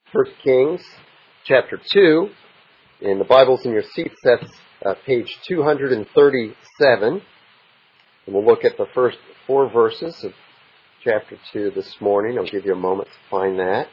1 Kings chapter 2. In the Bibles in your seats, that's page 237. And we'll look at the first 4 verses of chapter 2 this morning. I'll give you a moment to find that.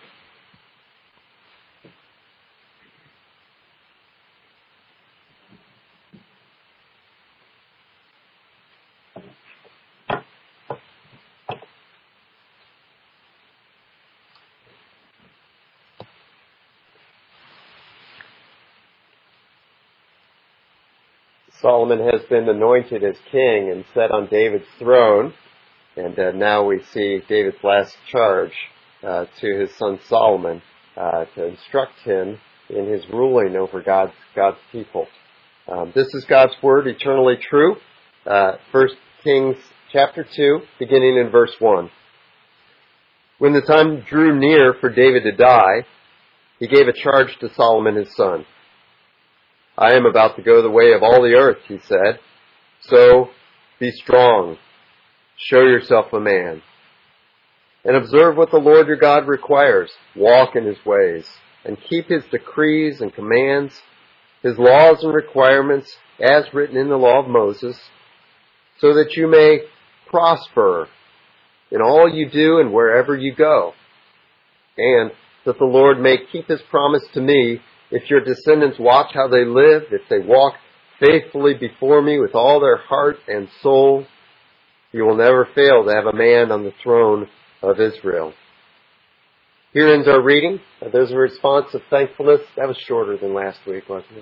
Solomon has been anointed as king and set on David's throne, and now we see David's last charge to his son Solomon to instruct him in his ruling over God's people. This is God's word, eternally true. 1 Kings chapter 2, beginning in verse 1. When the time drew near for David to die, he gave a charge to Solomon his son. I am about to go the way of all the earth, he said. So be strong. Show yourself a man. And observe what the Lord your God requires. Walk in his ways, and keep his decrees and commands, his laws and requirements, as written in the law of Moses, so that you may prosper in all you do and wherever you go, and that the Lord may keep his promise to me, if your descendants watch how they live, if they walk faithfully before me with all their heart and soul, you will never fail to have a man on the throne of Israel. Here ends our reading. There's a response of thankfulness. That was shorter than last week, wasn't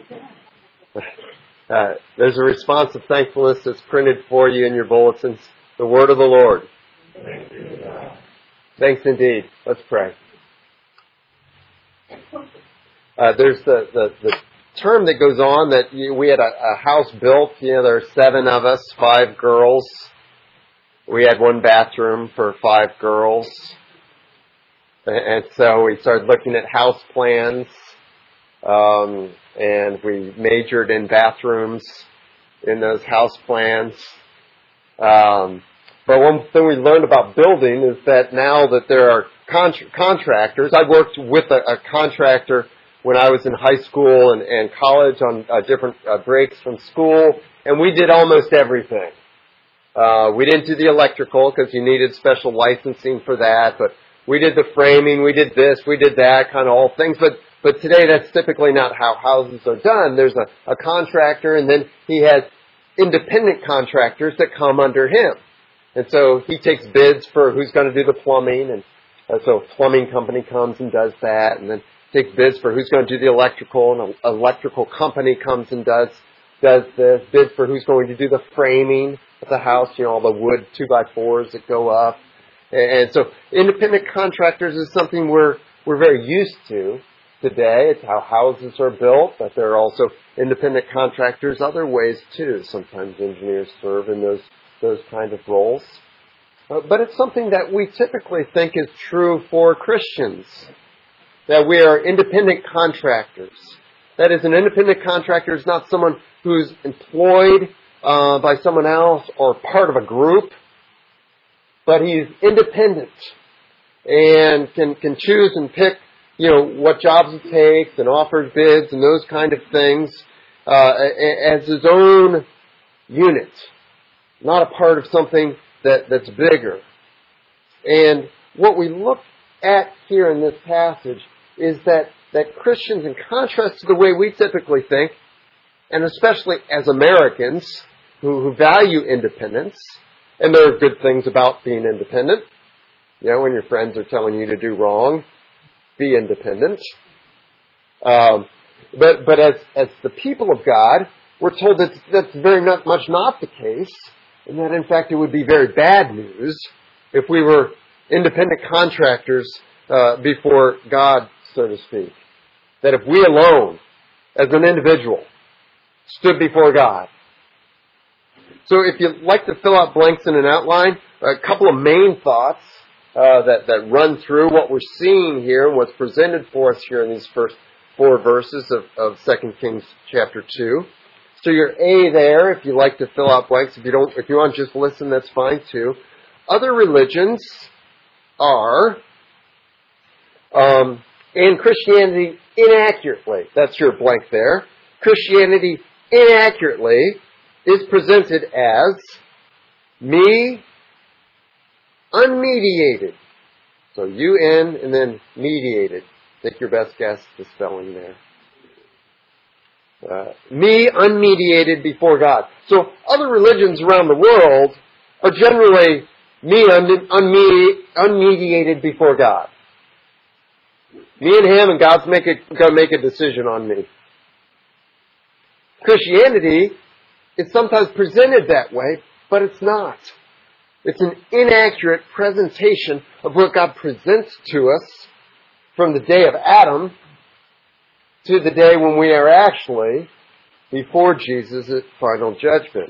it? There's a response of thankfulness that's printed for you in your bulletins. The word of the Lord. Thanks indeed. Let's pray. There's the term that goes on that we had a house built. There are 7 of us, 5 girls. We had 1 bathroom for 5 girls. And so we started looking at house plans. And we majored in bathrooms in those house plans. But one thing we learned about building is that now that there are contractors, I worked with a contractor when I was in high school and college on different breaks from school, and we did almost everything. We didn't do the electrical because you needed special licensing for that, but we did the framing, we did this, we did that, kind of all things. But today that's typically not how houses are done. There's a contractor, and then he has independent contractors that come under him. And so he takes bids for who's going to do the plumbing, and so a plumbing company comes and does that, and then takes bids for who's going to do the electrical, and an electrical company comes and does this, bid for who's going to do the framing of the house, all the wood 2x4s that go up. And so independent contractors is something we're very used to today. It's how houses are built, but there are also independent contractors other ways too. Sometimes engineers serve in those kind of roles. But it's something that we typically think is true for Christians, that we are independent contractors. That is, an independent contractor is not someone who's employed by someone else or part of a group, but he's independent and can choose and pick, what jobs he takes and offers bids and those kind of things as his own unit, not a part of something that's bigger. And what we look at here in this passage is that Christians, in contrast to the way we typically think, and especially as Americans who value independence, and there are good things about being independent. When your friends are telling you to do wrong, be independent. But as the people of God, we're told that that's very much not the case, and that in fact it would be very bad news if we were independent contractors before God, so to speak. That if we alone, as an individual, stood before God. So if you'd like to fill out blanks in an outline, a couple of main thoughts that run through what we're seeing here and what's presented for us here in these first 4 verses of 2 Kings chapter 2. So your A there, if you like to fill out blanks. If you want to just listen, that's fine too. Other religions are And Christianity inaccurately, that's your blank there, Christianity inaccurately is presented as me unmediated. So UN and then mediated. Take your best guess at the spelling there. Me unmediated before God. So other religions around the world are generally me unmediated before God. Me and him, and God's going to make a decision on me. Christianity is sometimes presented that way, but it's not. It's an inaccurate presentation of what God presents to us from the day of Adam to the day when we are actually before Jesus at final judgment.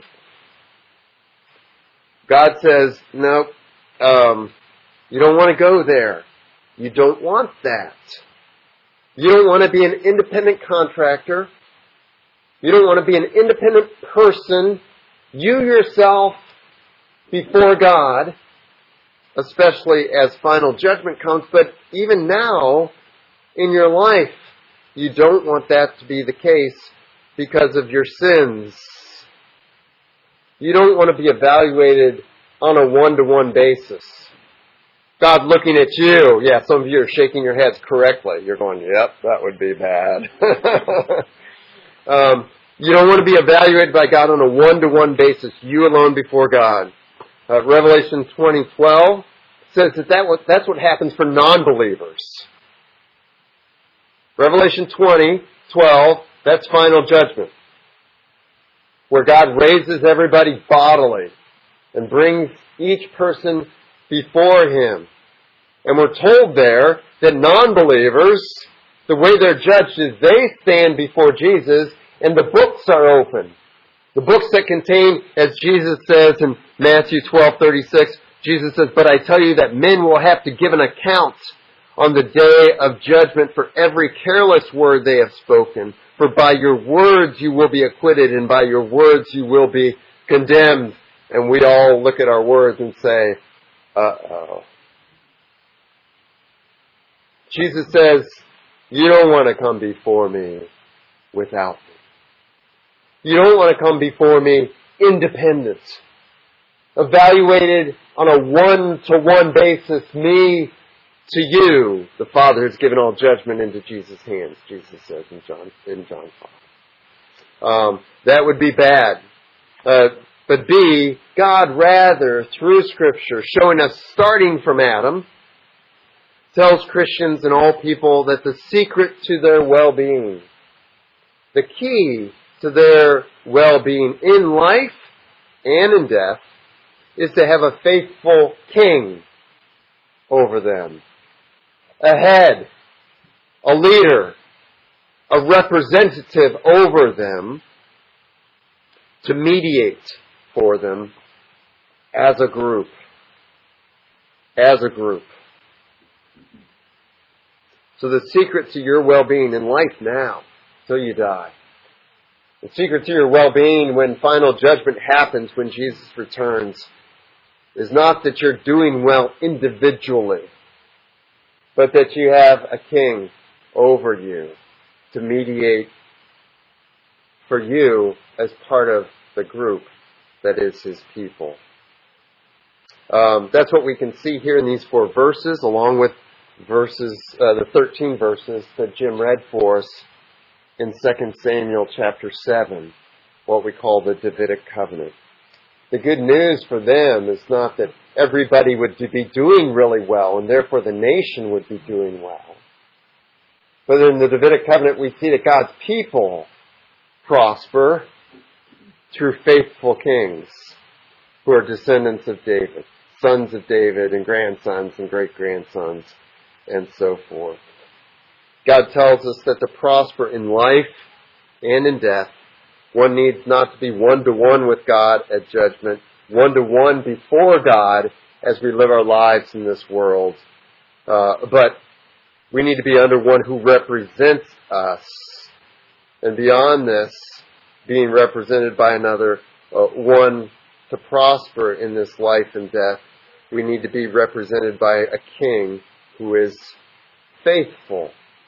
God says, no, you don't want to go there. You don't want that. You don't want to be an independent contractor. You don't want to be an independent person. You yourself before God, especially as final judgment comes, but even now in your life, you don't want that to be the case because of your sins. You don't want to be evaluated on a one-to-one basis. God looking at you. Yeah, some of you are shaking your heads correctly. You're going, yep, that would be bad. You don't want to be evaluated by God on a one-to-one basis, you alone before God. Revelation 20:12 says that's what happens for non-believers. Revelation 20:12, that's final judgment, where God raises everybody bodily and brings each person before Him. And we're told there that non-believers, the way they're judged is they stand before Jesus and the books are open. The books that contain, as Jesus says in Matthew 12:36, Jesus says, "But I tell you that men will have to give an account on the day of judgment for every careless word they have spoken. For by your words you will be acquitted, and by your words you will be condemned." And we all look at our words and say, uh-oh. Jesus says, you don't want to come before me without me. You don't want to come before me independent, evaluated on a one-to-one basis, me to you. The Father has given all judgment into Jesus' hands, Jesus says in John 5. That would be bad. But B, God rather, through Scripture, showing us starting from Adam, tells Christians and all people that the secret to their well-being, the key to their well-being in life and in death, is to have a faithful king over them. A head, a leader, a representative over them to mediate for them as a group. As a group. So the secret to your well-being in life now, till you die, the secret to your well-being when final judgment happens, when Jesus returns, is not that you're doing well individually, but that you have a king over you to mediate for you as part of the group that is His people. That's what we can see here in these 4 verses, along with the 13 verses that Jim read for us in 2 Samuel chapter 7, what we call the Davidic covenant. The good news for them is not that everybody would be doing really well and therefore the nation would be doing well. But in the Davidic covenant we see that God's people prosper through faithful kings who are descendants of David, sons of David and grandsons and great-grandsons and so forth. God tells us that to prosper in life and in death, one needs not to be one-to-one with God at judgment, one-to-one before God as we live our lives in this world. But we need to be under one who represents us. And beyond this, being represented by another, one to prosper in this life and death, we need to be represented by a king who is faithful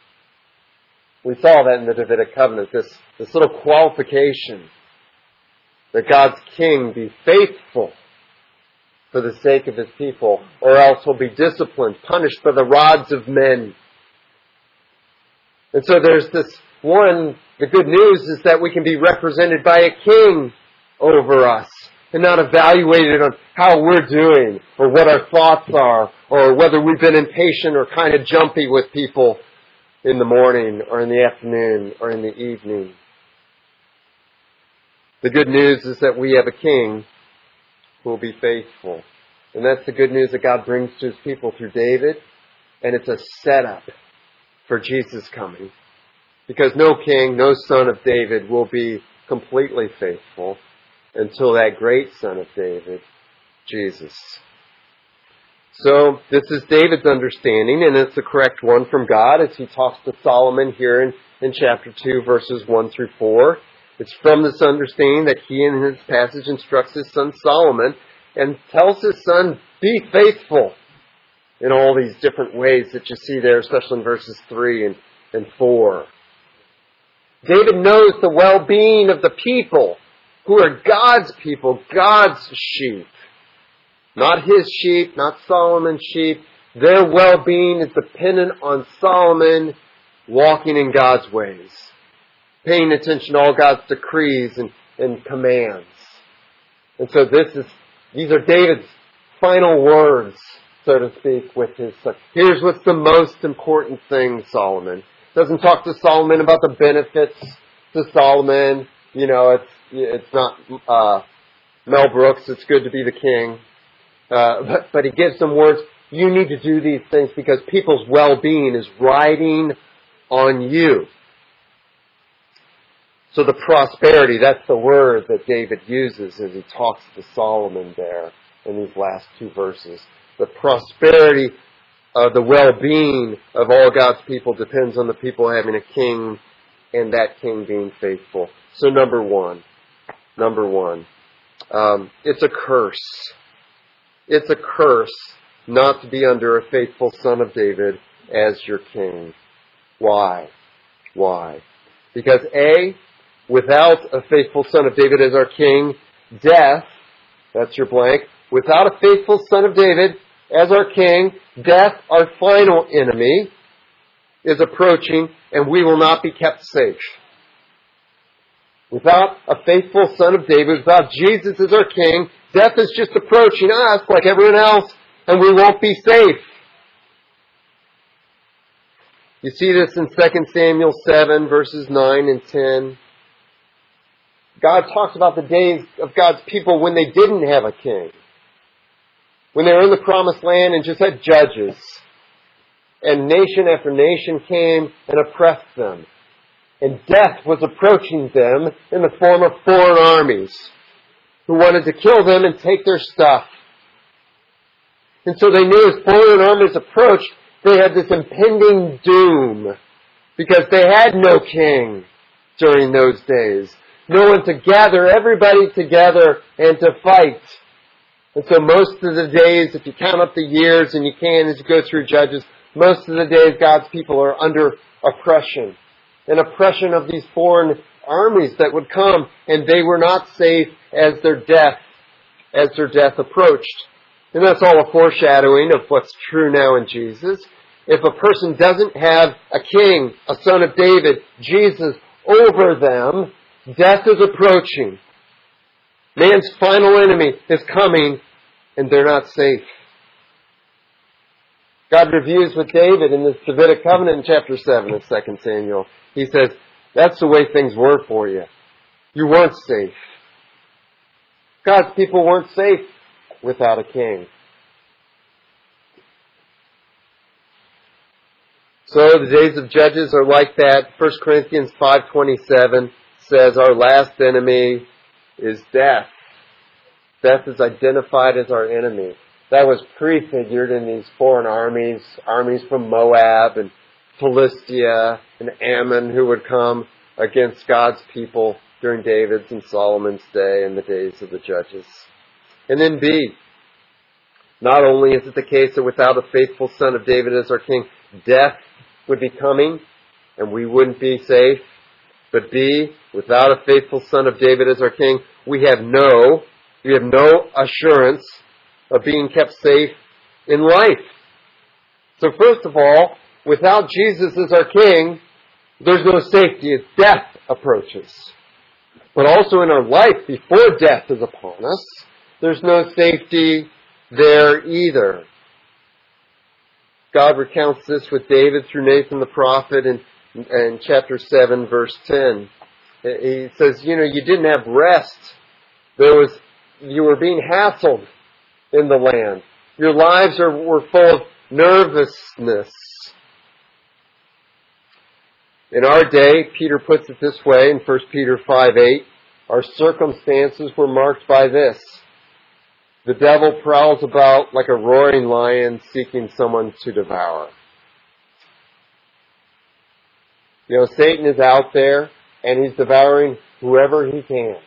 We saw that in the Davidic covenant, this little qualification that God's king be faithful for the sake of his people, or else he'll be disciplined, punished by the rods of men. And so there's this one, the good news is that we can be represented by a king over us and not evaluated on how we're doing or what our thoughts are or whether we've been impatient or kind of jumpy with people in the morning or in the afternoon or in the evening. The good news is that we have a king who will be faithful. And that's the good news that God brings to his people through David. And it's a setup for Jesus coming. Because no king, no son of David will be completely faithful until that great son of David, Jesus. So this is David's understanding, and it's the correct one from God as he talks to Solomon here in chapter 2, verses 1 through 4. It's from this understanding that he in his passage instructs his son Solomon and tells his son, be faithful in all these different ways that you see there, especially in verses 3 and 4. David knows the well-being of the people who are God's people, God's sheep. Not his sheep, not Solomon's sheep. Their well-being is dependent on Solomon walking in God's ways, paying attention to all God's decrees and commands. And so these are David's final words, so to speak, with his son. Here's what's the most important thing, Solomon. Doesn't talk to Solomon about the benefits to Solomon. You know, it's not Mel Brooks, it's good to be the king. But he gives some words. You need to do these things because people's well-being is riding on you. So the prosperity, that's the word that David uses as he talks to Solomon there in these last two verses. The prosperity of the well-being of all God's people depends on the people having a king and that king being faithful. So number one, it's a curse. It's a curse not to be under a faithful son of David as your king. Why? Because A, without a faithful son of David as our king, death, that's your blank, without a faithful son of David as our king, death, our final enemy, is approaching and we will not be kept safe. Without a faithful son of David, without Jesus as our king, death is just approaching us like everyone else and we won't be safe. You see this in 2 Samuel 7 verses 9 and 10. God talks about the days of God's people when they didn't have a king. When they were in the promised land and just had judges. And nation after nation came and oppressed them. And death was approaching them in the form of foreign armies who wanted to kill them and take their stuff. And so they knew as foreign armies approached, they had this impending doom because they had no king during those days. No one to gather everybody together and to fight. And so most of the days, if you count up the years, and you can as you go through Judges, most of the days God's people are under oppression. An oppression of these foreign armies that would come, and they were not safe as their death approached. And that's all a foreshadowing of what's true now in Jesus. If a person doesn't have a king, a son of David, Jesus, over them, death is approaching. Man's final enemy is coming, and they're not safe. God reviews with David in this Davidic covenant in chapter 7 of 2 Samuel. He says, that's the way things were for you. You weren't safe. God's people weren't safe without a king. So the days of Judges are like that. 1 Corinthians 5:27 says our last enemy is death. Death is identified as our enemy. That was prefigured in these foreign armies from Moab and Philistia and Ammon who would come against God's people during David's and Solomon's day and the days of the Judges. And then B, not only is it the case that without a faithful son of David as our king, death would be coming, and we wouldn't be safe. But B, without a faithful son of David as our king, we have no assurance of being kept safe in life. So first of all, without Jesus as our king, there's no safety as death approaches. But also in our life, before death is upon us, there's no safety there either. God recounts this with David through Nathan the prophet in chapter 7, verse 10. He says, you didn't have rest. You were being hassled in the land. Your lives were full of nervousness. In our day, Peter puts it this way in 1 Peter 5:8, our circumstances were marked by this. The devil prowls about like a roaring lion seeking someone to devour. Satan is out there and he's devouring whoever he can.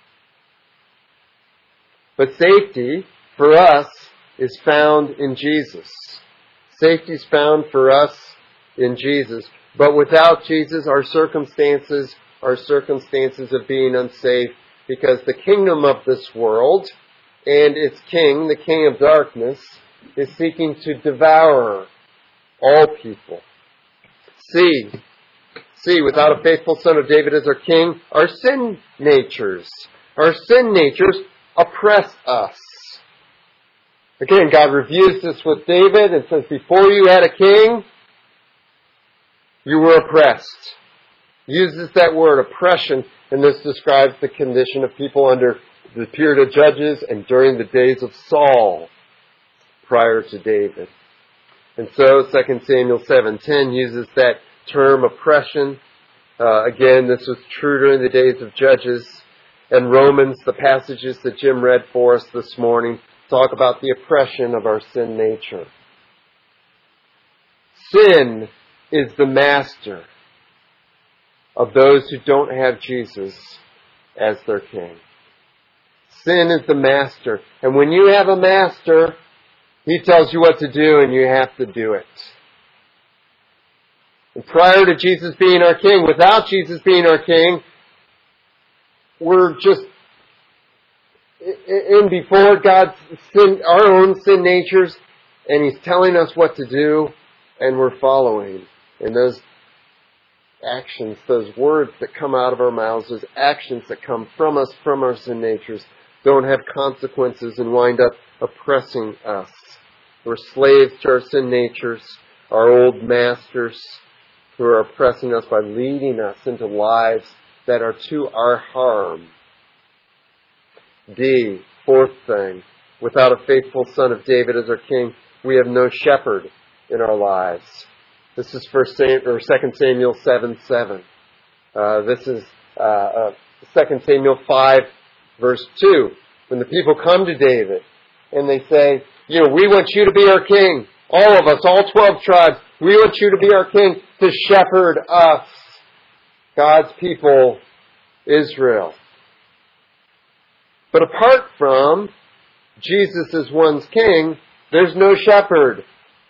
But safety for us is found in Jesus. Safety is found for us in Jesus. But without Jesus, our circumstances are circumstances of being unsafe, because the kingdom of this world and its king, the king of darkness, is seeking to devour all people. See, without a faithful son of David as our king, our sin natures oppress us. Again, God reviews this with David and says, before you had a king, you were oppressed. Uses that word oppression, and this describes the condition of people under the period of Judges and during the days of Saul, prior to David. And so 2 Samuel 7:10 uses that term oppression. Again, this was true during the days of Judges. And Romans, the passages that Jim read for us this morning, talk about the oppression of our sin nature. Sin is the master of those who don't have Jesus as their king. Sin is the master. And when you have a master, he tells you what to do and you have to do it. And prior to Jesus being our king, without Jesus being our king, we're just in before God's sin, our own sin natures, and he's telling us what to do, and we're following. And those actions, those words that come out of our mouths, those actions that come from us, from our sin natures, don't have consequences and wind up oppressing us. We're slaves to our sin natures, our old masters who are oppressing us by leading us into lives that are to our harm. D, fourth thing, without a faithful son of David as our king, we have no shepherd in our lives. This is 2 Samuel 7:7. This is 2 Samuel 5, verse 2. When the people come to David and they say, we want you to be our king. All of us, all 12 tribes, we want you to be our king to shepherd us, God's people, Israel. But apart from Jesus as one's king, there's no shepherd.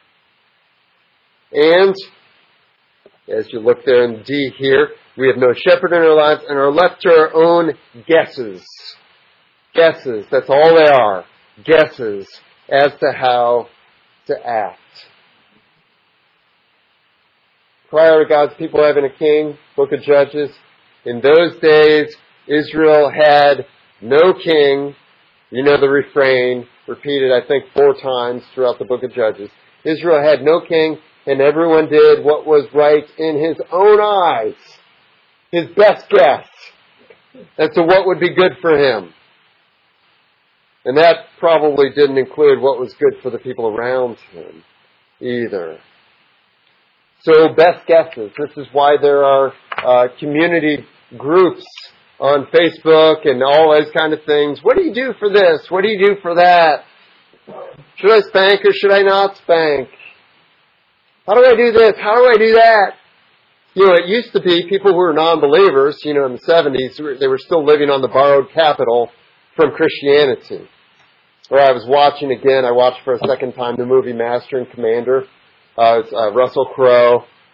And, as you look there in D here, we have no shepherd in our lives and are left to our own guesses. Guesses, that's all they are. Guesses as to how to act. Prior to God's people having a king, Book of Judges, in those days, Israel had no king. You know the refrain, repeated I think 4 times throughout the Book of Judges. Israel had no king, and everyone did what was right in his own eyes. His best guess as to what would be good for him. And that probably didn't include what was good for the people around him either. So best guesses. This is why there are community groups on Facebook and all those kind of things. What do you do for this? What do you do for that? Should I spank or should I not spank? How do I do this? How do I do that? It used to be people who were non-believers, in the 70s, they were still living on the borrowed capital from Christianity. Where I was watching again, I watched for a second time the movie Master and Commander. It's Russell Crowe.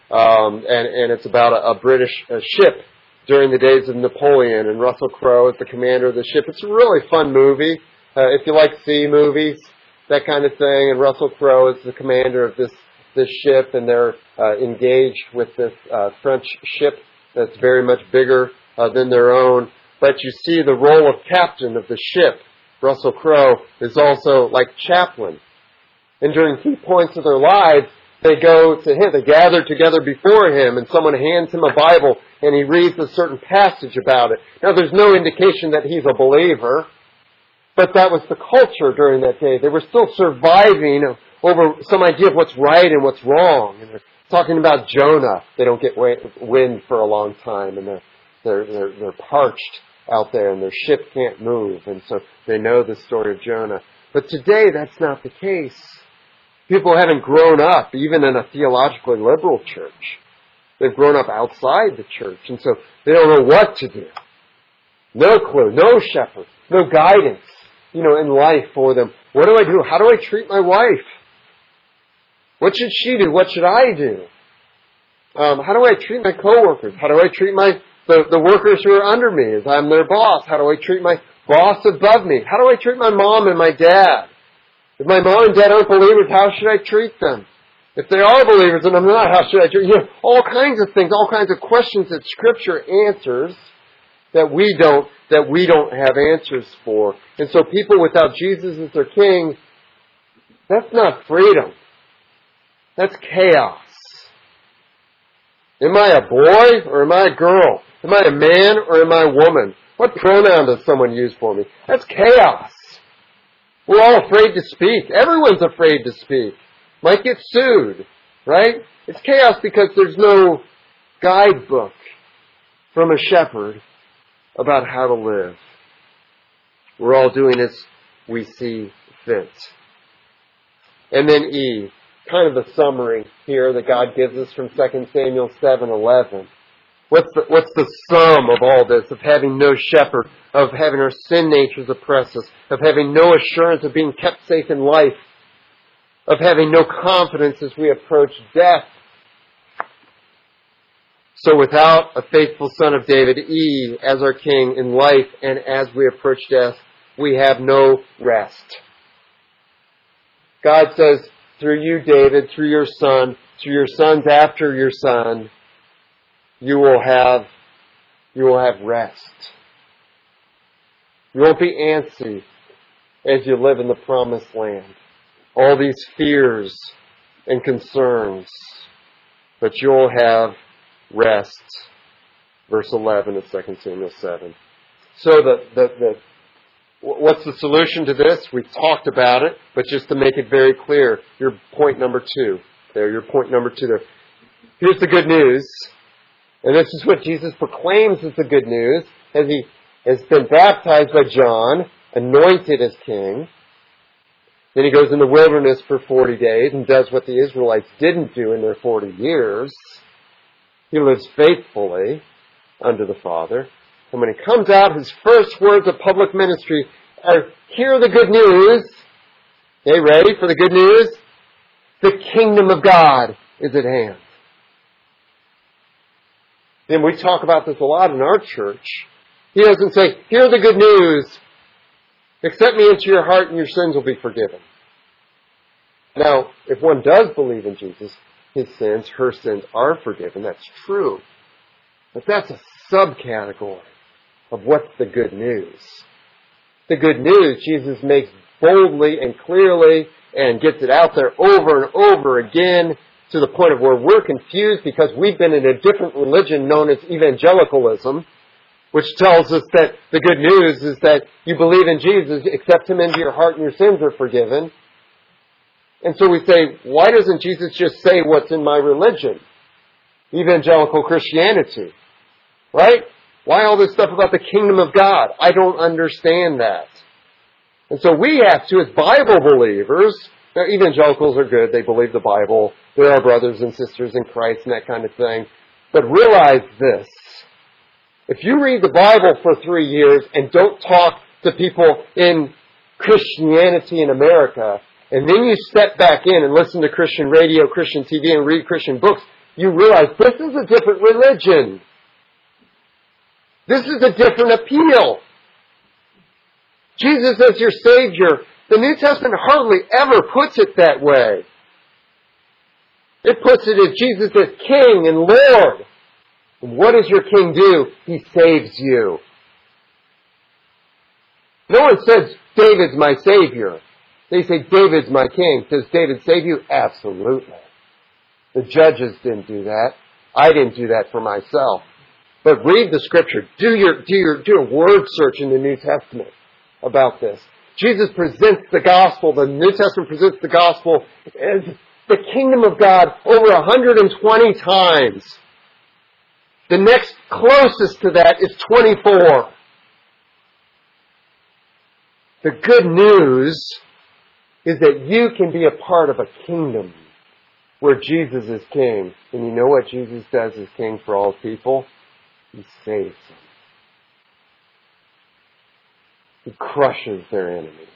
and it's about a British ship during the days of Napoleon, and Russell Crowe is the commander of the ship. It's a really fun movie. If you like sea movies, that kind of thing, and Russell Crowe is the commander of this ship, and they're engaged with this French ship that's very much bigger than their own. But you see the role of captain of the ship, Russell Crowe, is also like chaplain. And during key points of their lives, they go to him, they gather together before him, and someone hands him a Bible, and he reads a certain passage about it. Now, there's no indication that he's a believer, but that was the culture during that day. They were still surviving over some idea of what's right and what's wrong. And they're talking about Jonah. They don't get wind for a long time, and they're parched out there, and their ship can't move, and so they know the story of Jonah. But today, that's not the case. People haven't grown up, even in a theologically liberal church. They've grown up outside the church, and so they don't know what to do. No clue, no shepherd, no guidance, in life for them. What do I do? How do I treat my wife? What should she do? What should I do? How do I treat my coworkers? How do I treat the workers who are under me as I'm their boss? How do I treat my boss above me? How do I treat my mom and my dad? If my mom and dad aren't believers, how should I treat them? If they are believers and I'm not, how should I treat them? All kinds of things, all kinds of questions that Scripture answers that we don't have answers for. And so people without Jesus as their king, that's not freedom. That's chaos. Am I a boy or am I a girl? Am I a man or am I a woman? What pronoun does someone use for me? That's chaos. We're all afraid to speak. Everyone's afraid to speak. Might get sued, right? It's chaos because there's no guidebook from a shepherd about how to live. We're all doing as we see fit. And then E, kind of the summary here that God gives us from 2 Samuel 7:11. What's the sum of all this, of having no shepherd, of having our sin natures oppress us, of having no assurance of being kept safe in life, of having no confidence as we approach death? So without a faithful son of David, E, as our king in life and as we approach death, we have no rest. God says, through you, David, through your son, through your sons after your son, you will have rest. You won't be antsy as you live in the promised land. All these fears and concerns, but you'll have rest. Verse 11 of 2 Samuel 7. So what's the solution to this? We've talked about it, but just to make it very clear, your point number 2 there. Here's the good news. And this is what Jesus proclaims as the good news, as he has been baptized by John, anointed as king. Then he goes in the wilderness for 40 days and does what the Israelites didn't do in their 40 years. He lives faithfully under the Father. And when he comes out, his first words of public ministry are, hear the good news. Okay, ready for the good news? The kingdom of God is at hand. And we talk about this a lot in our church. He doesn't say, hear the good news. Accept me into your heart and your sins will be forgiven. Now, if one does believe in Jesus, his sins, her sins are forgiven. That's true. But that's a subcategory of what's the good news. The good news Jesus makes boldly and clearly and gets it out there over and over again to the point of where we're confused because we've been in a different religion known as evangelicalism, which tells us that the good news is that you believe in Jesus, accept Him into your heart and your sins are forgiven. And so we say, why doesn't Jesus just say what's in my religion? Evangelical Christianity. Right? Why all this stuff about the kingdom of God? I don't understand that. And so we have to, as Bible believers, now evangelicals are good, they believe the Bible, they're our brothers and sisters in Christ and that kind of thing. But realize this, if you read the Bible for 3 years and don't talk to people in Christianity in America, and then you step back in and listen to Christian radio, Christian TV, and read Christian books, you realize this is a different religion. This is a different appeal. Jesus as your Savior. The New Testament hardly ever puts it that way. It puts it as Jesus as King and Lord. And what does your King do? He saves you. No one says, David's my Savior. They say, David's my King. Does David save you? Absolutely. The judges didn't do that. I didn't do that for myself. But read the Scripture. Do a word search in the New Testament about this. Jesus presents the gospel. The New Testament presents the gospel as the kingdom of God over 120 times. The next closest to that is 24. The good news is that you can be a part of a kingdom where Jesus is king. And you know what Jesus does as king for all people? He saves them. He crushes their enemies.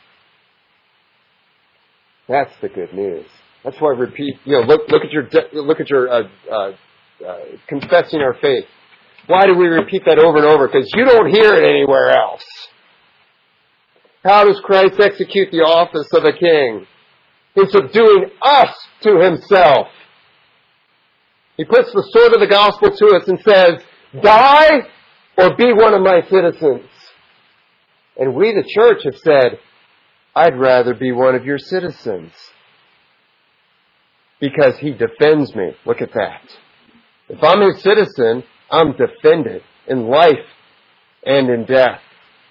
That's the good news. That's why I repeat, look at your confessing our faith. Why do we repeat that over and over? Because you don't hear it anywhere else. How does Christ execute the office of a king? In subduing us to himself. He puts the sword of the gospel to us and says, die or be one of my citizens. And we, the church, have said, I'd rather be one of your citizens. Because he defends me. Look at that. If I'm his citizen, I'm defended in life and in death.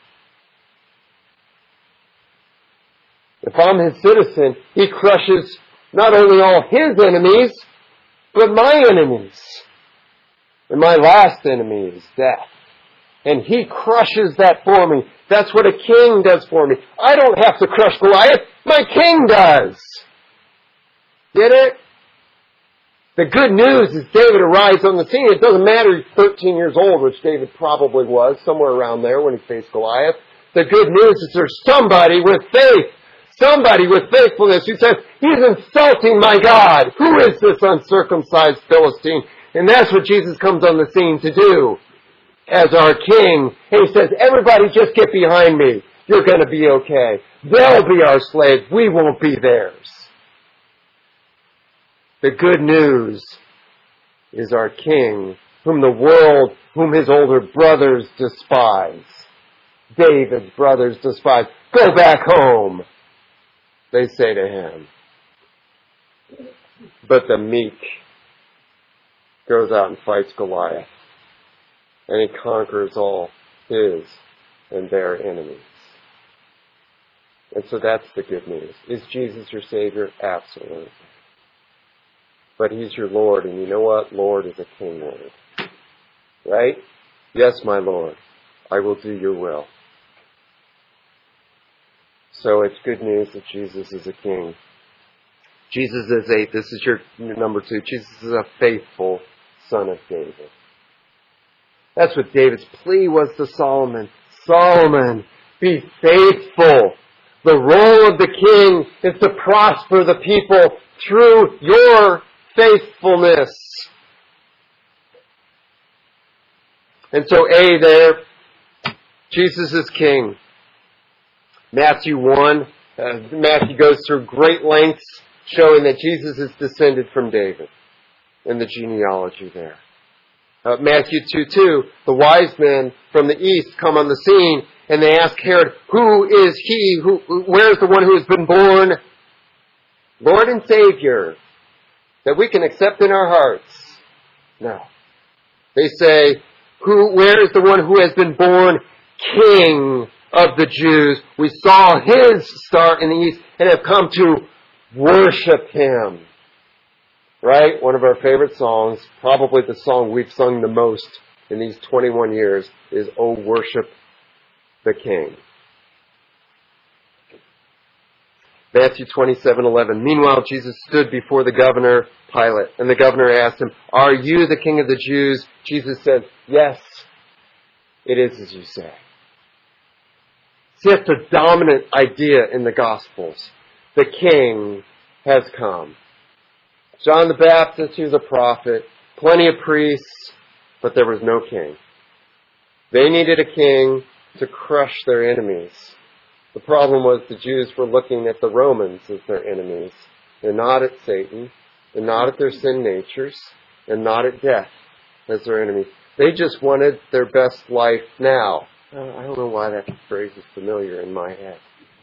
If I'm his citizen, he crushes not only all his enemies, but my enemies. And my last enemy is death. And he crushes that for me. That's what a king does for me. I don't have to crush Goliath. My king does. Get it? The good news is David arrives on the scene. It doesn't matter he's 13 years old, which David probably was, somewhere around there when he faced Goliath. The good news is there's somebody with faith. Somebody with faithfulness who says, he's insulting my God. Who is this uncircumcised Philistine? And that's what Jesus comes on the scene to do as our king. And he says, everybody just get behind me. You're going to be okay. They'll be our slaves. We won't be theirs. The good news is our king, whom the world, whom his older brothers despise. David's brothers despise. Go back home, they say to him. But the meek goes out and fights Goliath. And he conquers all his and their enemies. And so that's the good news. Is Jesus your Savior? Absolutely. But he's your Lord, and you know what? Lord is a king word. Right? Yes, my Lord, I will do your will. So it's good news that Jesus is a king. Jesus is this is your number 2, Jesus is a faithful son of David. That's what David's plea was to Solomon. Solomon, be faithful. The role of the king is to prosper the people through your faithfulness. And so there, Jesus is king. Matthew 1, Matthew goes through great lengths showing that Jesus is descended from David in the genealogy there. Matthew 2:2, the wise men from the east come on the scene and they ask Herod, who is he? Where is the one who has been born? Lord and Savior, that we can accept in our hearts. No. They say, where is the one who has been born King of the Jews? We saw his star in the east and have come to worship him. Right? One of our favorite songs, probably the song we've sung the most in these 21 years, is "Oh, Worship the King." Matthew 27:11. Meanwhile, Jesus stood before the governor, Pilate, and the governor asked him, "Are you the king of the Jews?" Jesus said, "Yes, it is as you say." See, it's a dominant idea in the Gospels. The king has come. John the Baptist, he was a prophet. Plenty of priests, but there was no king. They needed a king to crush their enemies. The problem was the Jews were looking at the Romans as their enemies. They're not at Satan. They're not at their sin natures. They're not at death as their enemies. They just wanted their best life now. I don't know why that phrase is familiar in my head.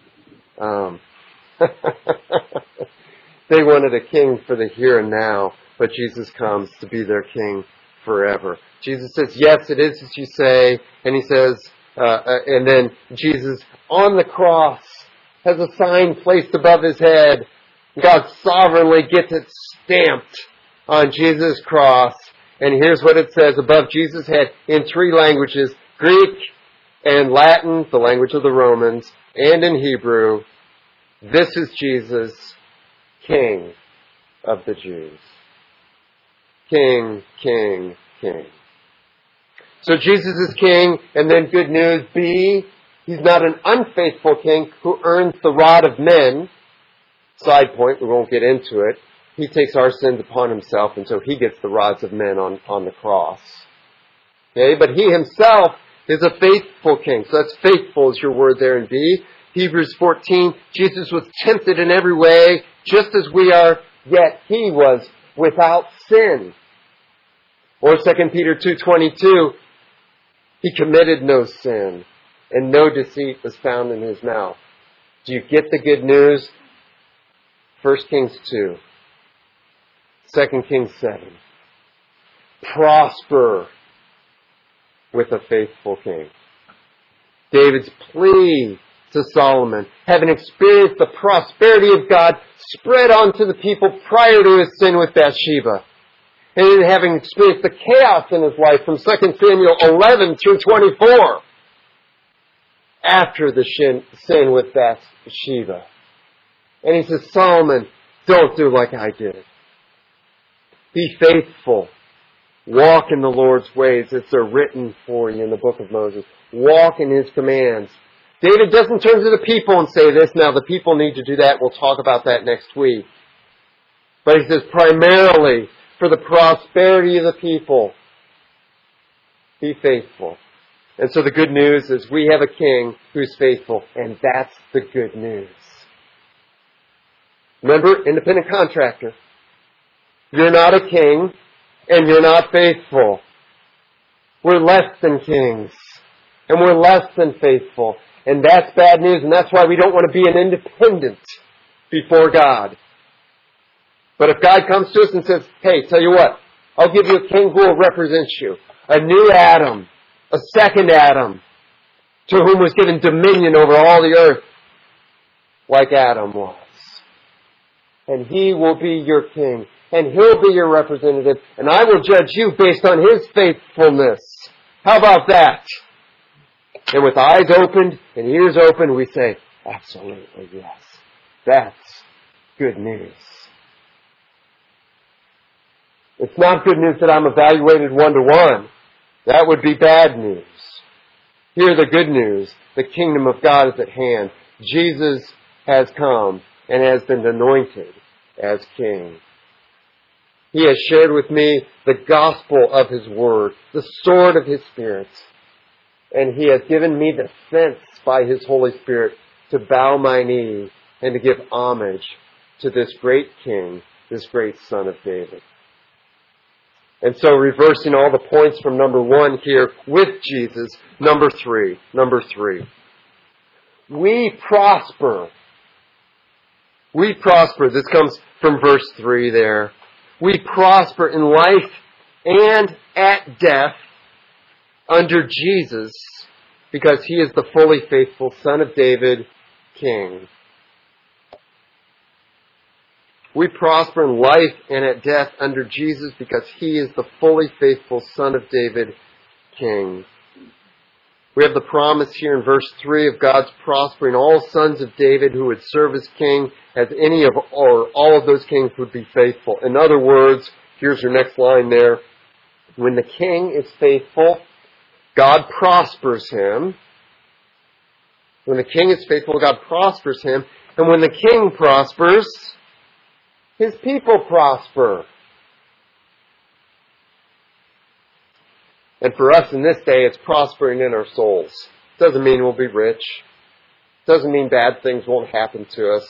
They wanted a king for the here and now, but Jesus comes to be their king forever. Jesus says, yes, it is as you say. And he says, and then Jesus on the cross has a sign placed above his head. God sovereignly gets it stamped on Jesus' cross. And here's what it says above Jesus' head in 3 languages, Greek and Latin, the language of the Romans, and in Hebrew. This is Jesus, King of the Jews. King, King, King. So Jesus is King, and then good news, B, he's not an unfaithful king who earns the rod of men. Side point, we won't get into it. He takes our sins upon himself, and so he gets the rods of men on the cross. Okay, but he himself is a faithful king. So that's faithful is your word there in B. Hebrews 14, Jesus was tempted in every way, just as we are, yet he was without sin. Or 2 Peter 2:22, he committed no sin, and no deceit was found in his mouth. Do you get the good news? 1 Kings 2. 2 Kings 7. Prosper with a faithful king. David's plea to Solomon, having experienced the prosperity of God spread onto the people prior to his sin with Bathsheba, and then having experienced the chaos in his life from 2 Samuel 11 through 24, after the sin with Bathsheba. And he says, Solomon, don't do like I did. Be faithful. Walk in the Lord's ways as they're written for you in the book of Moses. Walk in his commands. David doesn't turn to the people and say this. Now, the people need to do that. We'll talk about that next week. But he says primarily for the prosperity of the people, be faithful. And so the good news is we have a king who's faithful, and that's the good news. Remember, independent contractor. You're not a king, and you're not faithful. We're less than kings, and we're less than faithful. And that's bad news, and that's why we don't want to be an independent before God. But if God comes to us and says, hey, tell you what, I'll give you a king who will represent you. A new Adam, a second Adam, to whom was given dominion over all the earth, like Adam was. And he will be your king, and he'll be your representative, and I will judge you based on his faithfulness. How about that? And with eyes opened and ears open, we say, absolutely yes. That's good news. It's not good news that I'm evaluated 1-to-1. That would be bad news. Hear the good news. The kingdom of God is at hand. Jesus has come and has been anointed as king. He has shared with me the gospel of his word, the sword of his spirit. And he has given me the sense by his Holy Spirit to bow my knee and to give homage to this great king, this great son of David. And so reversing all the points from number 1 here with Jesus, number 3. We prosper. We prosper. This comes from verse 3 there. We prosper in life and at death under Jesus, because he is the fully faithful Son of David, King. We prosper in life and at death under Jesus because he is the fully faithful Son of David, King. We have the promise here in verse 3 of God's prospering all sons of David who would serve as king, as any of or all of those kings would be faithful. In other words, here's your next line there. When the king is faithful, God prospers him. When the king is faithful, God prospers him. And when the king prospers, His people prosper. And for us in this day, it's prospering in our souls. Doesn't mean we'll be rich. Doesn't mean bad things won't happen to us.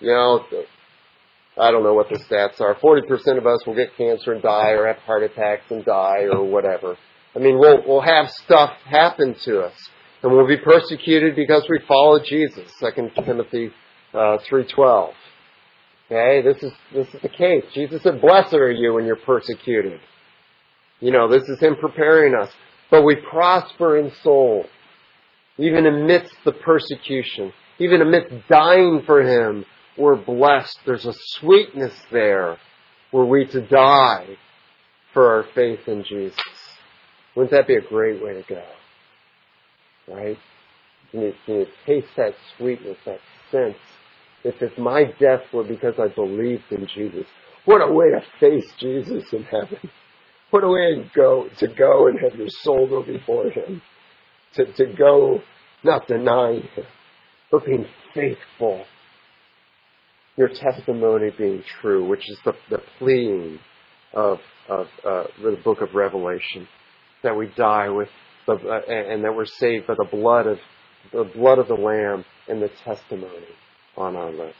I don't know what the stats are. 40% of us will get cancer and die, or have heart attacks and die, or whatever. We'll have stuff happen to us. And we'll be persecuted because we follow Jesus. 2 Timothy 3:12. Okay, this is the case. Jesus said, "Blessed are you when you're persecuted." This is Him preparing us. But we prosper in soul. Even amidst the persecution. Even amidst dying for Him, we're blessed. There's a sweetness there. Were we to die for our faith in Jesus. Wouldn't that be a great way to go? Right? Can you taste that sweetness, that sense? If my death were because I believed in Jesus, what a way to face Jesus in heaven. What a way to go and have your soul go before Him. To go, not denying Him, but being faithful. Your testimony being true, which is the pleading of the book of Revelation. That we die with, and that we're saved by the blood of the Lamb and the testimony on our lips.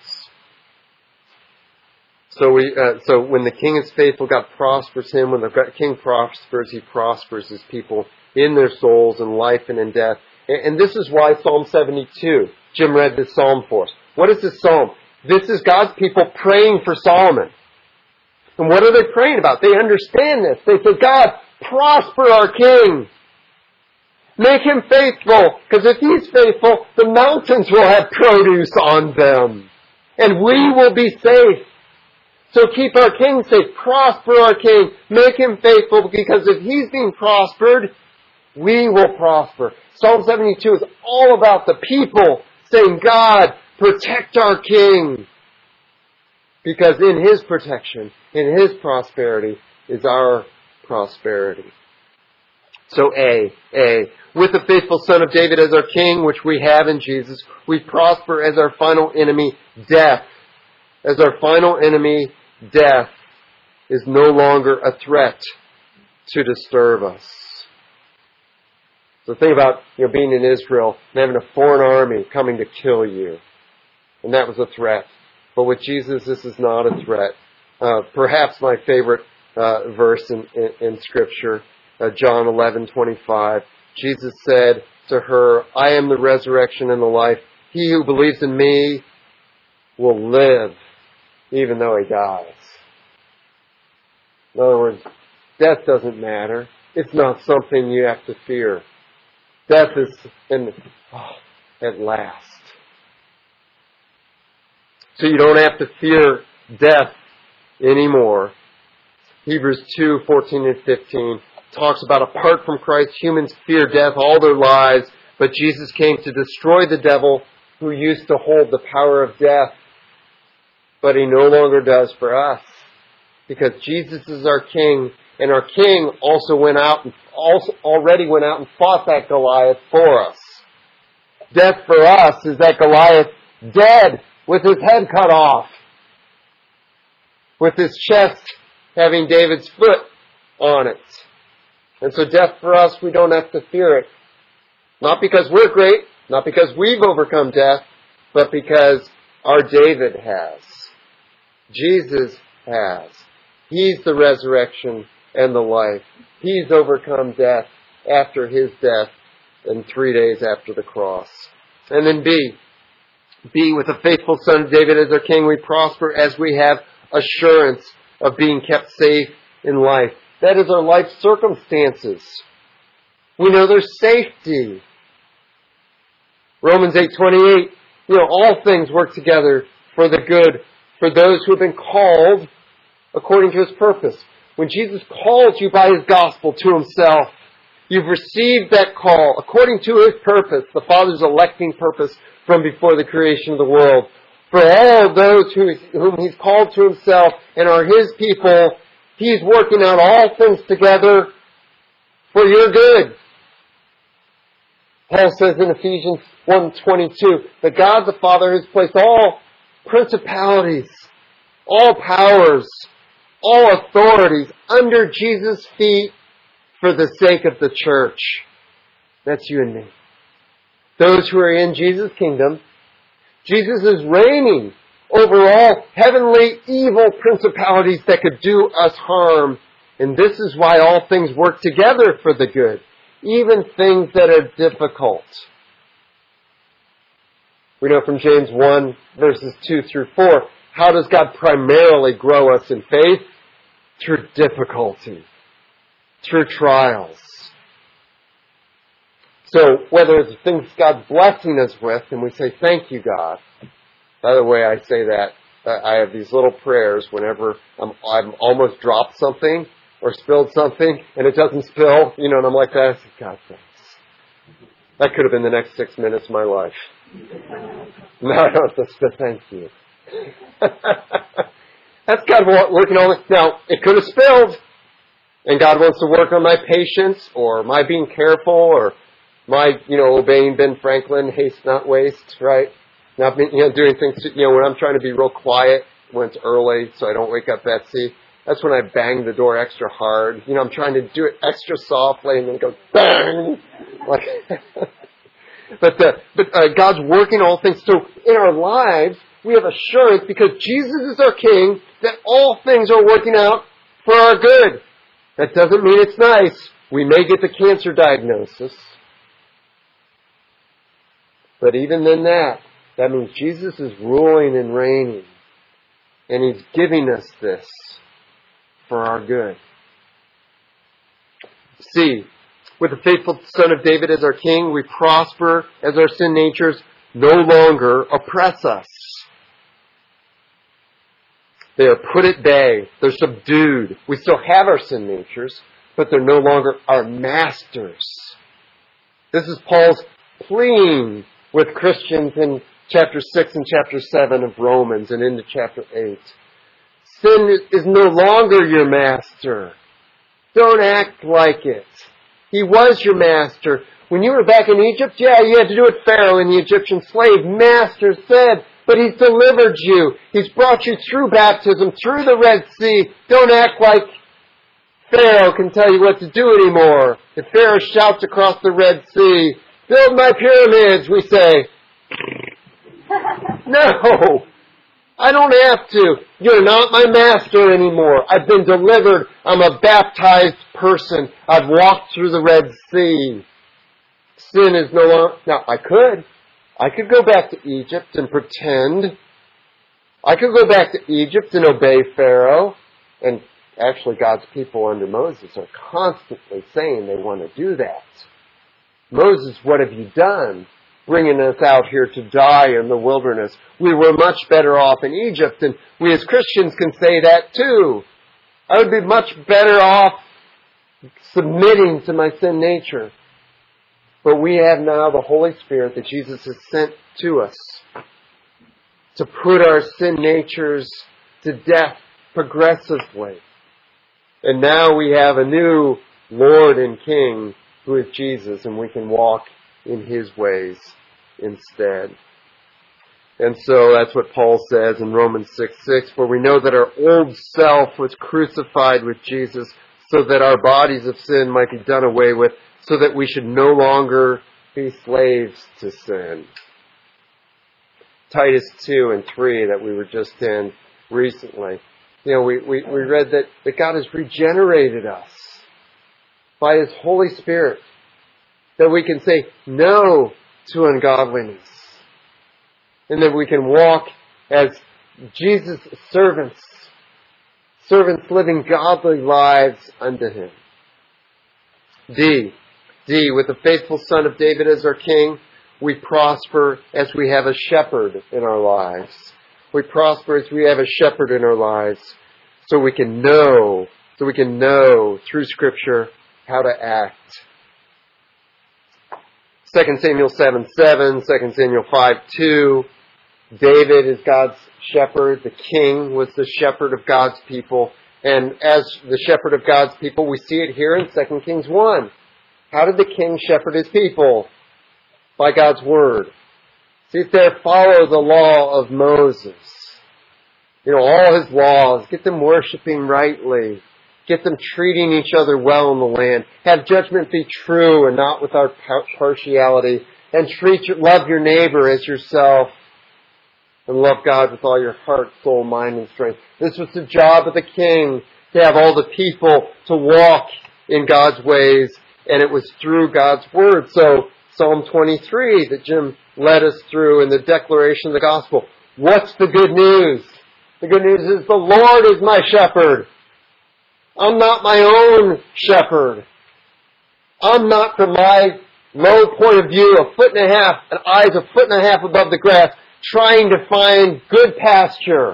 So when the King is faithful, God prospers him. When the King prospers, He prospers His people in their souls, in life and in death. And this is why Psalm 72. Jim read this psalm for us. What is this psalm? This is God's people praying for Solomon. And what are they praying about? They understand this. They say, "God, prosper our King. Make him faithful, because if he's faithful, the mountains will have produce on them. And we will be safe. So keep our King safe. Prosper our King. Make him faithful, because if he's being prospered, we will prosper." Psalm 72 is all about the people saying, "God, protect our King." Because in His protection, in His prosperity, is our prosperity. So with the faithful Son of David as our King, which we have in Jesus, we prosper as our final enemy, death. As our final enemy, death is no longer a threat to disturb us. So think about being in Israel and having a foreign army coming to kill you. And that was a threat. But with Jesus, this is not a threat. Perhaps my favorite verse in Scripture, John 11:25. Jesus said to her, "I am the resurrection and the life. He who believes in me will live, even though he dies." In other words, death doesn't matter. It's not something you have to fear. Death is at last. So you don't have to fear death anymore. Hebrews 2:14 and 15 talks about, apart from Christ, humans fear death all their lives, but Jesus came to destroy the devil who used to hold the power of death. But He no longer does for us, because Jesus is our King, and our King already went out and fought that Goliath for us. Death for us is that Goliath dead, with his head cut off, with his chest having David's foot on it. And so death for us, we don't have to fear it. Not because we're great, not because we've overcome death, but because our David has. Jesus has. He's the resurrection and the life. He's overcome death after His death and 3 days after the cross. And then B, with the faithful Son of David as our King, we prosper as we have assurance of being kept safe in life. That is our life circumstances. We know there's safety. Romans 8:28, all things work together for the good, for those who have been called according to His purpose. When Jesus calls you by His gospel to Himself, you've received that call according to His purpose, the Father's electing purpose from before the creation of the world. For all those whom He's called to Himself and are His people, He's working out all things together for your good. Paul says in Ephesians 1:22 that God the Father has placed all principalities, all powers, all authorities under Jesus' feet for the sake of the church. That's you and me. Those who are in Jesus' kingdom, Jesus is reigning over all heavenly evil principalities that could do us harm. And this is why all things work together for the good, even things that are difficult. We know from James 1, verses 2 through 4, how does God primarily grow us in faith? Through difficulty, through trials. So whether it's things God's blessing us with, and we say, thank you, God. By the way, I say that, I have these little prayers whenever I'm almost dropped something or spilled something, and it doesn't spill, and I'm like that. I say, God, thanks. That could have been the next 6 minutes of my life. No, just thank you. That's God working on it. Now, it could have spilled, and God wants to work on my patience, or my being careful, or my, obeying Ben Franklin, haste not waste, right? Not doing things, when I'm trying to be real quiet when it's early so I don't wake up Betsy. That's when I bang the door extra hard. I'm trying to do it extra softly and then it goes bang. But God's working all things. So in our lives, we have assurance because Jesus is our King that all things are working out for our good. That doesn't mean it's nice. We may get the cancer diagnosis. But even then that means Jesus is ruling and reigning. And He's giving us this for our good. See, with the faithful Son of David as our King, we prosper as our sin natures no longer oppress us. They are put at bay. They're subdued. We still have our sin natures, but they're no longer our masters. This is Paul's pleading with Christians in chapter 6 and chapter 7 of Romans and into chapter 8. Sin is no longer your master. Don't act like it. He was your master. When you were back in Egypt, you had to do what Pharaoh and the Egyptian slave master said, but He's delivered you. He's brought you through baptism, through the Red Sea. Don't act like Pharaoh can tell you what to do anymore. If Pharaoh shouts across the Red Sea, build my pyramids, we say. No, I don't have to. You're not my master anymore. I've been delivered. I'm a baptized person. I've walked through the Red Sea. Sin is no longer... Now, I could go back to Egypt and pretend. I could go back to Egypt and obey Pharaoh. And actually, God's people under Moses are constantly saying they want to do that. Moses, what have you done? Bringing us out here to die in the wilderness. We were much better off in Egypt, and we as Christians can say that too. I would be much better off submitting to my sin nature. But we have now the Holy Spirit that Jesus has sent to us to put our sin natures to death progressively. And now we have a new Lord and King who is Jesus, and we can walk in His ways instead. And so that's what Paul says in Romans 6:6, for we know that our old self was crucified with Jesus so that our bodies of sin might be done away with, so that we should no longer be slaves to sin. Titus 2 and 3 that we were just in recently. We read that God has regenerated us by His Holy Spirit, that we can say no to ungodliness, and that we can walk as Jesus' servants living godly lives unto Him. D, with the faithful Son of David as our King, we prosper as we have a shepherd in our lives. We prosper as we have a shepherd in our lives, so we can know through Scripture how to act. 2 Samuel 7:7, 2 Samuel 5:2. David is God's shepherd. The king was the shepherd of God's people. And as the shepherd of God's people, we see it here in 2 Kings 1. How did the king shepherd his people? By God's word. See if they follow the law of Moses. all His laws. Get them worshiping rightly. Get them treating each other well in the land. Have judgment be true and not without partiality. And love your neighbor as yourself. And love God with all your heart, soul, mind, and strength. This was the job of the king, to have all the people to walk in God's ways. And it was through God's word. So Psalm 23 that Jim led us through in the declaration of the gospel. What's the good news? The good news is the Lord is my shepherd. I'm not my own shepherd. I'm not, from my low point of view, a foot and a half, and eyes a foot and a half above the grass, trying to find good pasture.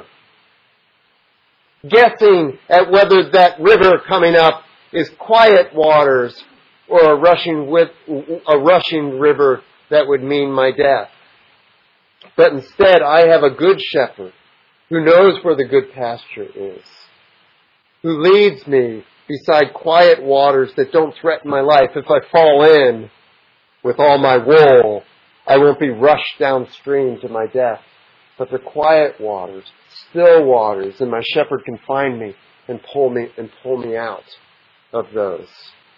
Guessing at whether that river coming up is quiet waters or a rushing river that would mean my death. But instead, I have a good shepherd who knows where the good pasture is, who leads me beside quiet waters that don't threaten my life. If I fall in with all my wool, I won't be rushed downstream to my death. But the quiet waters, still waters, and my shepherd can find me and pull me out of those.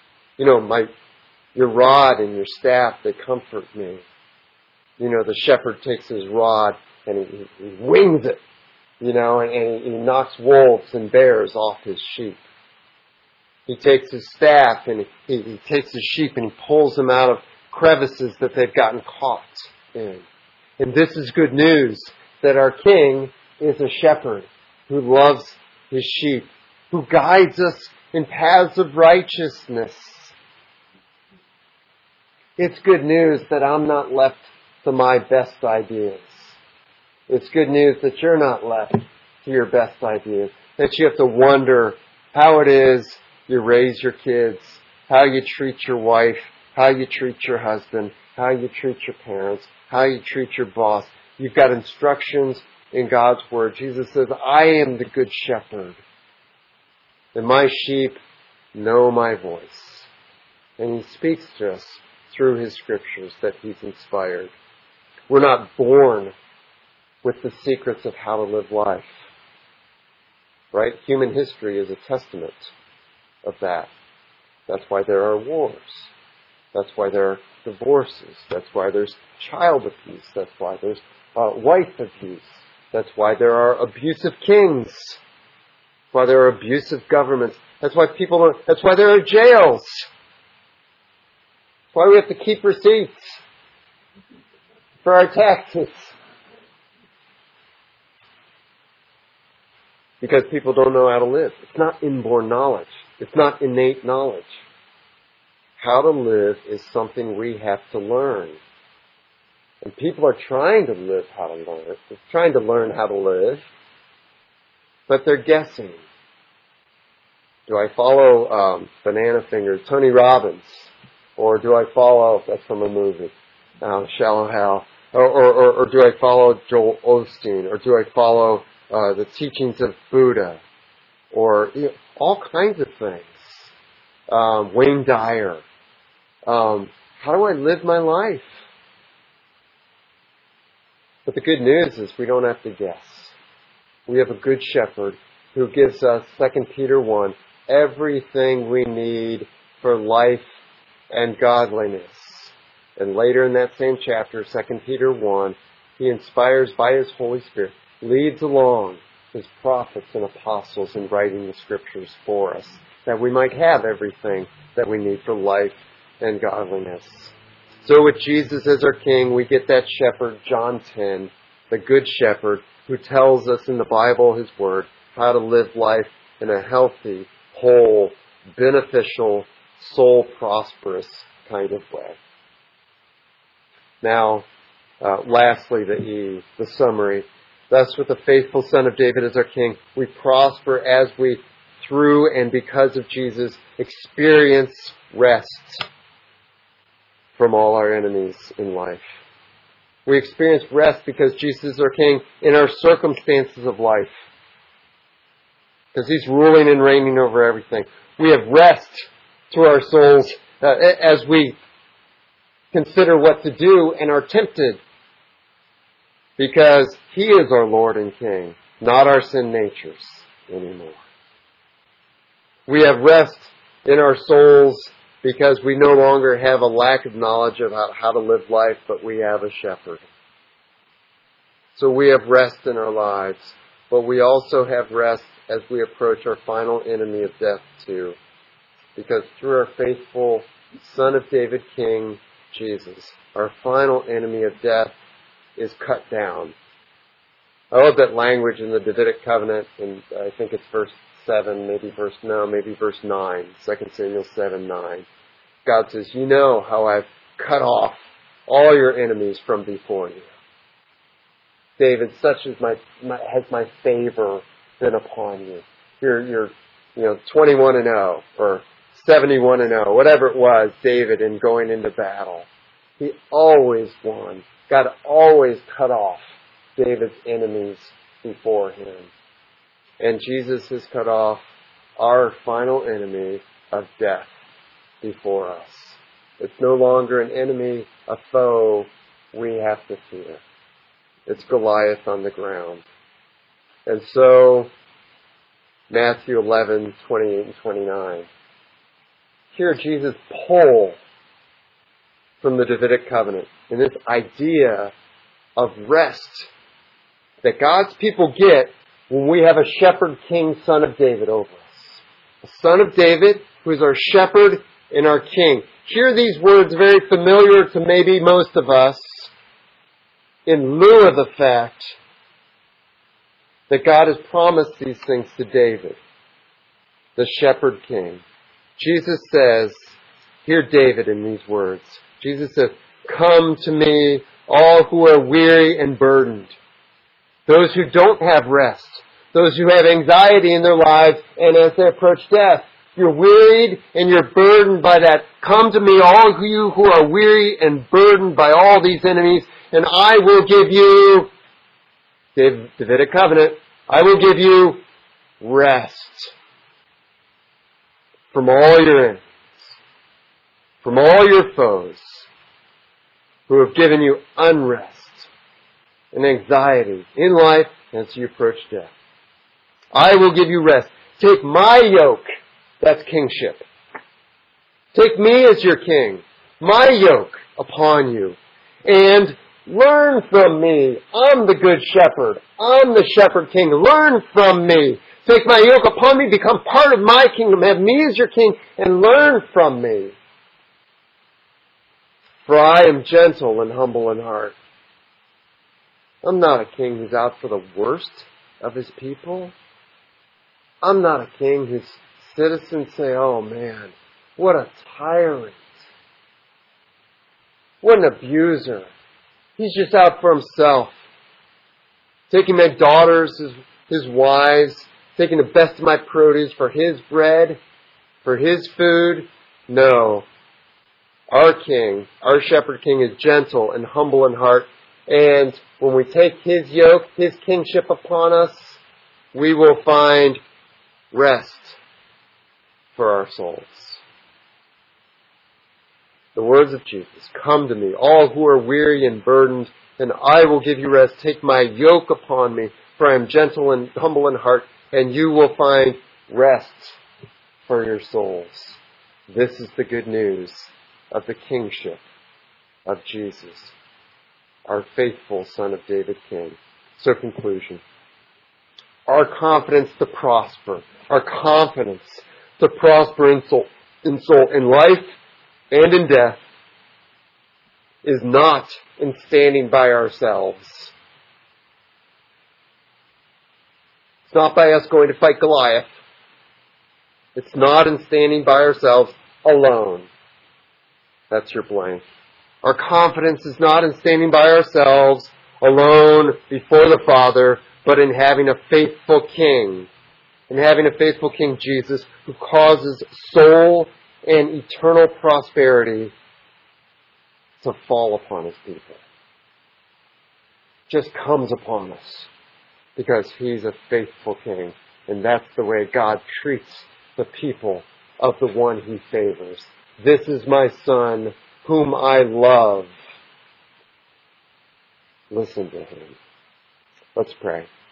Your rod and your staff, they comfort me. The shepherd takes his rod and he wings it, and he knocks wolves and bears off his sheep. He takes his staff and he takes his sheep and he pulls them out of crevices that they've gotten caught in. And this is good news, that our King is a shepherd who loves his sheep, who guides us in paths of righteousness. It's good news that I'm not left to my best ideas. It's good news that you're not left to your best ideas, that you have to wonder how it is you raise your kids, how you treat your wife, how you treat your husband, how you treat your parents, how you treat your boss. You've got instructions in God's Word. Jesus says, I am the good shepherd, and my sheep know my voice. And He speaks to us through His Scriptures that He's inspired. We're not born with the secrets of how to live life. Right? Human history is a testament of that. That's why there are wars. That's why there are divorces. That's why there's child abuse. That's why there's wife abuse. That's why there are abusive kings. That's why there are abusive governments. That's why that's why there are jails. That's why we have to keep receipts for our taxes. Because people don't know how to live. It's not inborn knowledge. It's not innate knowledge. How to live is something we have to learn. And people are trying to live how to learn. They're trying to learn how to live. But they're guessing. Do I follow Banana Fingers, Tony Robbins? Or do I follow, that's from a movie, Shallow Hal? Or do I follow Joel Osteen? Or do I follow the teachings of Buddha? Or all kinds of things. Wayne Dyer. How do I live my life? But the good news is we don't have to guess. We have a good shepherd who gives us, 2 Peter 1, everything we need for life and godliness. And later in that same chapter, 2 Peter 1, He inspires by His Holy Spirit, leads along His prophets and apostles in writing the Scriptures for us, that we might have everything that we need for life and godliness. So with Jesus as our King, we get that shepherd, John 10, the good shepherd, who tells us in the Bible, His Word, how to live life in a healthy, whole, beneficial, soul prosperous kind of way. Now, lastly, the summary. Thus, with the faithful Son of David as our King, we prosper as we, through and because of Jesus, experience rest from all our enemies in life. We experience rest because Jesus is our King in our circumstances of life. Because He's ruling and reigning over everything. We have rest to our souls as we consider what to do and are tempted. Because He is our Lord and King. not our sin natures anymore. We have rest in our souls because we no longer have a lack of knowledge about how to live life, but we have a shepherd. So we have rest in our lives, but we also have rest as we approach our final enemy of death too. Because through our faithful Son of David King, Jesus, our final enemy of death is cut down. I love that language in the Davidic covenant, and I think it's verse 7, maybe verse 9, 2 Samuel 7:9. God says, you know how I've cut off all your enemies from before you. David, such as has my favor been upon you. You're 21-0 or 71-0, whatever it was, David in going into battle. He always won. God always cut off David's enemies before him. And Jesus has cut off our final enemy of death before us. It's no longer an enemy, a foe we have to fear. It's Goliath on the ground. And so, Matthew 11:28 and 29. Here Jesus pull from the Davidic covenant and this idea of rest that God's people get when we have a shepherd king, son of David, over us. A son of David who is our shepherd and our king. Hear these words very familiar to maybe most of us in lieu of the fact that God has promised these things to David, the shepherd king. Jesus says, hear David in these words. Jesus says, come to me, all who are weary and burdened. Those who don't have rest. Those who have anxiety in their lives and as they approach death. You're wearied and you're burdened by that. Come to me, all of you who are weary and burdened by all these enemies, and I will give you, Davidic covenant, I will give you rest from all your enemies, from all your foes who have given you unrest and anxiety in life as you approach death. I will give you rest. Take my yoke. That's kingship. Take me as your king, my yoke upon you, and learn from me. I'm the good shepherd. I'm the shepherd king. Learn from me. Take my yoke upon me, become part of my kingdom, have me as your king, and learn from me. For I am gentle and humble in heart. I'm not a king who's out for the worst of his people. I'm not a king whose citizens say, oh man, what a tyrant. What an abuser. He's just out for himself. Taking my daughters, his wives, taking the best of my produce for his bread, for his food. No. Our king, our shepherd king, is gentle and humble in heart. And when we take his yoke, his kingship upon us, we will find rest for our souls. The words of Jesus, come to me, all who are weary and burdened, and I will give you rest. Take my yoke upon me, for I am gentle and humble in heart, and you will find rest for your souls. This is the good news of the kingship of Jesus, our faithful Son of David King. So conclusion. Our confidence to prosper. Our confidence to prosper in soul, in life and in death is not in standing by ourselves. It's not by us going to fight Goliath. It's not in standing by ourselves alone. That's your blank. Our confidence is not in standing by ourselves alone before the Father, but in having a faithful King. In having a faithful King Jesus who causes soul and eternal prosperity to fall upon his people. Just comes upon us because he's a faithful King. And that's the way God treats the people of the one he favors. This is my Son whom I love. Listen to him. Let's pray.